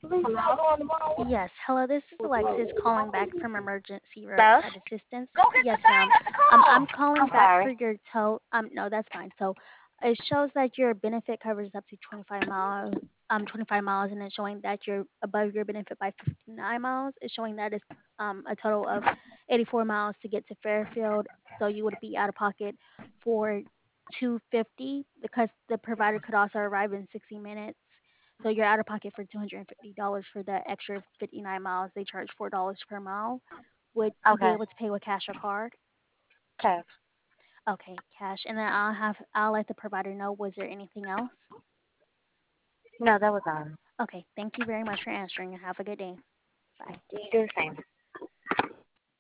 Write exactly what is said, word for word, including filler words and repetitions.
Hello? Yes, hello, this is Alexis calling back from Emergency Hello? Roadside Assistance. Go get Yes, the thing ma'am. at the Um, call. I'm calling I'm back for sorry. your tow. Um, no, that's fine. So, it shows that your benefit covers up to twenty-five miles. Um, twenty-five miles, and it's showing that you're above your benefit by fifty-nine miles. It's showing that it's um a total of eighty-four miles to get to Fairfield. So you would be out of pocket for two fifty because the provider could also arrive in sixty minutes. So you're out of pocket for two hundred fifty dollars for the extra fifty-nine miles. They charge four dollars per mile. Would you be Okay. able to pay with cash or card? Okay. Okay, cash. And then I'll have I'll let the provider know. Was there anything else? No, that was all. Okay, thank you very much for answering and have a good day. Bye. You do the same.